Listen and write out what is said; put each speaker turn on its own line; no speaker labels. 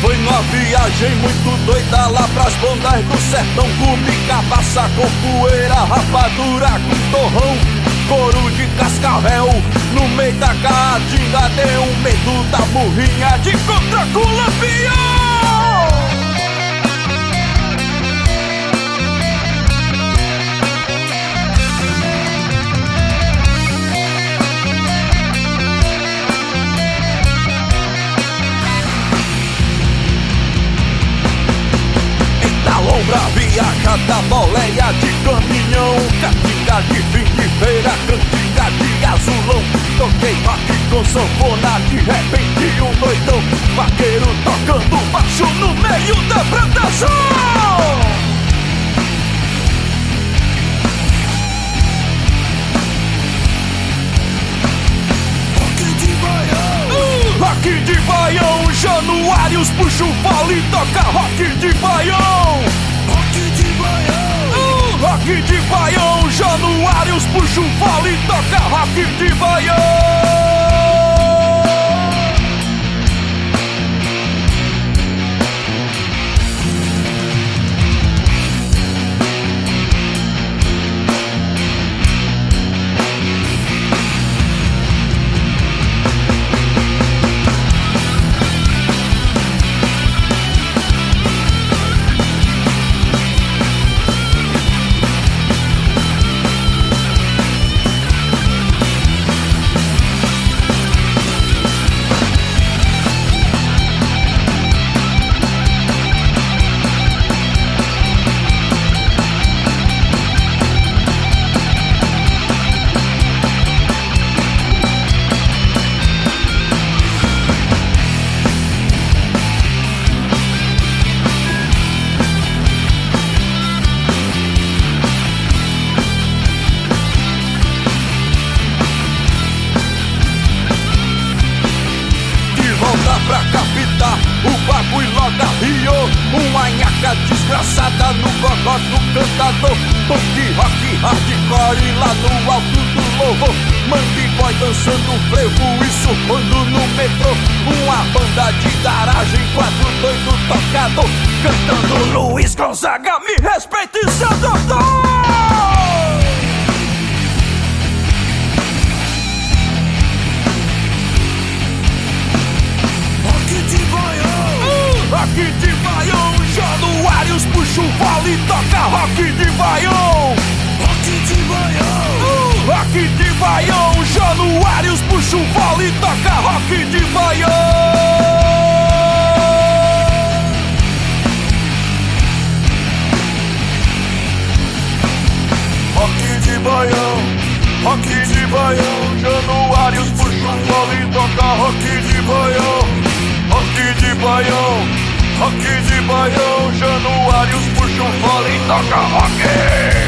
Foi numa viagem muito doida lá pras bandas do sertão. Comi cabaça com poeira, rapadura com torrão, couro de cascavel no meio da caatinga. Deu um medo da burrinha de encontrar com o lampião. Lombra viajada, boleia de caminhão, cantiga de fim de feira, cantiga de azulão. Toquei rock com sanfona, de repente um doidão, vaqueiro tocando baixo no meio da plantação. Rock de baião, Januários puxa o fole, toca rock de baião. Rock de baião, rock de baião, Januários puxa o fole, toca rock de baião. Volta pra capital, o bagulho logo arriou. Uma nhaca desgraçada no gogó do cantador. Punk, rock, hardcore lá no alto do louvor. Mangue boy dançando frevo e surfando no metrô. Uma banda de garagem, quatro doido tocador, cantando Luiz Gonzaga, me respeite seu doutor. Rock de baião, Januários puxa o fole, toca rock de baião. Rock de baião, rock de baião, Januários puxa o fole, toca rock de baião. Rock de baião, rock de baião, Januários puxa o fole, toca rock de baião. Rock de baião, rock de baião, Januários puxa o fole e toca rock.